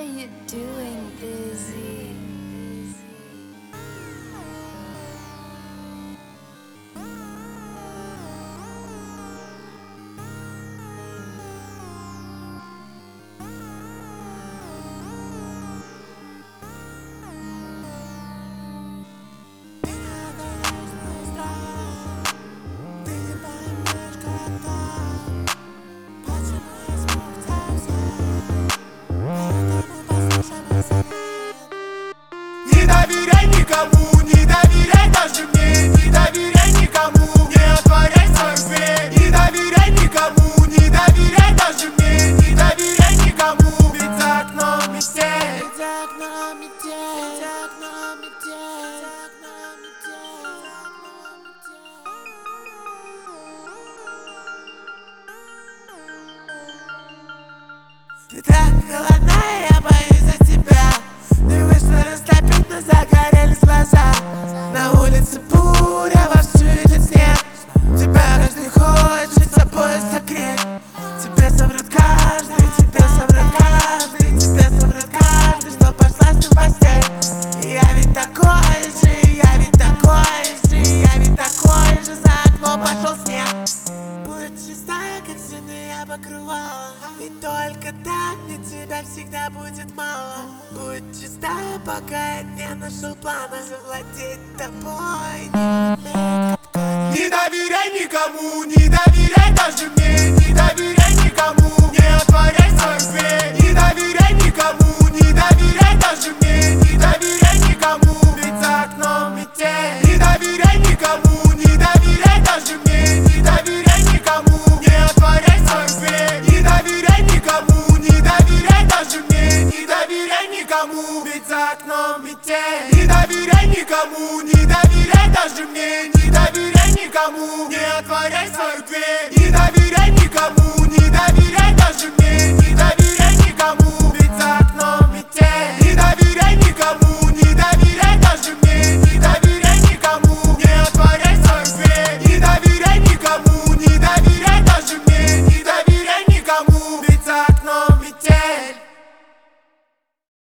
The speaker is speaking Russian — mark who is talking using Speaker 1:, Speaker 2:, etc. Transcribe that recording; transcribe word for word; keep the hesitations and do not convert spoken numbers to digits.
Speaker 1: you doing, Busy?
Speaker 2: Не доверяй никому, не доверяй даже мне. Не доверяй никому, не отворяй свою дверь. Не доверяй никому, не доверяй даже мне. Не доверяй никому, ведь за окном метель. Ведь за окном метель, за окном метель, за окном метель, за окном метель. Ты так холодна, я боюсь за тебя. Ты вышла растопить, но загорелись глаза. На улице буря, вовсю идет снег. Тебя каждый хочет собой согреть. Тебе соврет каждый, тебе соврет каждый, тебе соврет каждый, что пошла с ним в постель. И я ведь такой же, я ведь такой же, я ведь такой же. За окном пошел снег. Будь чистая, как синяя покрывала. И только так для тебя всегда будет мало. Будь чистая, пока я не нашел плана завладеть тобой. Не доверяй никому, не доверяй даже мне. Не доверяй никому, не отворяй свою дверь. Не доверяй никому, не доверяй даже мне. Не доверяй никому, ведь за окном метель. Не доверяй никому, не доверяй даже мне. Не доверяй никому, не отворяй свою дверь. Не доверяй никому, не доверяй даже мне. Не доверяй никому, ведь за окном метель. Не доверяй никому, не доверяй даже мне. Не доверяй никому, не отворяй свою дверь. Не доверяй никому, не доверяй